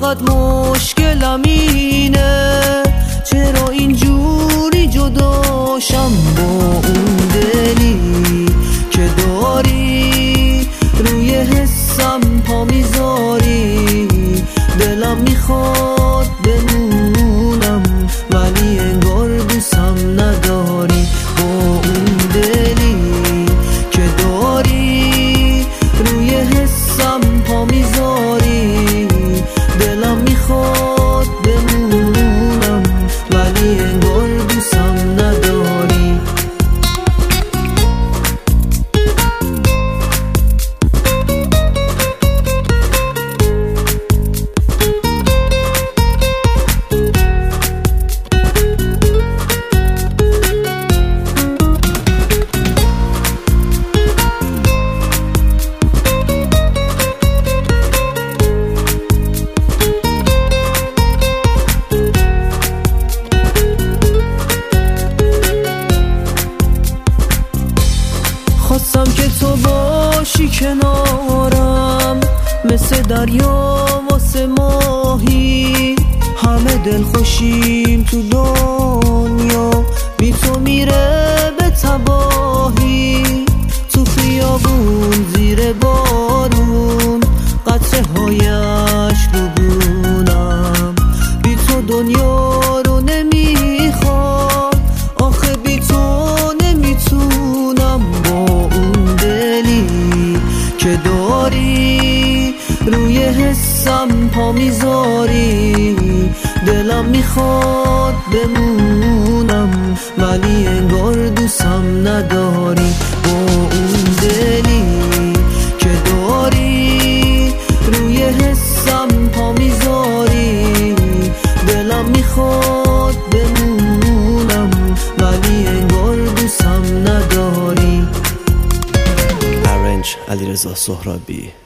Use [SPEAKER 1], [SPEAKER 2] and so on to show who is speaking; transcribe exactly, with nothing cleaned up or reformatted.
[SPEAKER 1] فقط مشکلم اینه چرا اینجوری جداشم با اون دلی که داری روی حسم پا میذاری. دلم میخواد بمونم ولی انگار دوستم نداری. با اون دلی که داری روی حسم پا میذاری. دلم میخواد بمونم ولی انگار دوستم نداری. خواستم که تو باشی کنارم مثل دریا واسه ماهی. همه دل خوشیم تو دنیا بی تو میره به تباهی. تو خیابون زیر بارون قطره های عشق ببونم. بی تو دنیا رو نمیخوام آخه بی تو نمیتونم. که داری روی حسم پا میذاری. دلم میخواد بمونم ولی انگار دوستم نداری. با اون دلی که داری روی حسم پا میذاری. دلم میخواد بمونم ولی انگار دوستم نداری.
[SPEAKER 2] علیرضا سهرابی.